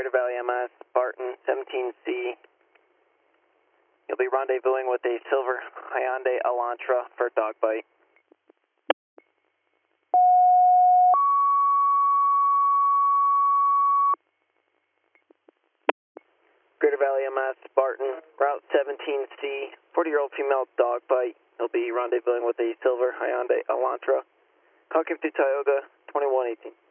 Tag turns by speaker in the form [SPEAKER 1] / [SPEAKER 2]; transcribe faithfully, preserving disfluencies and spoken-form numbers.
[SPEAKER 1] Greater Valley M S, Spartan seventeen C. You'll be rendezvousing with a silver Hyundai Elantra for a dog bite. Greater Valley M S, Spartan, Route seventeen C, forty-year-old female dog bite. You'll be rendezvousing with a silver Hyundai Elantra. Contact to Tioga, twenty-one eighteen.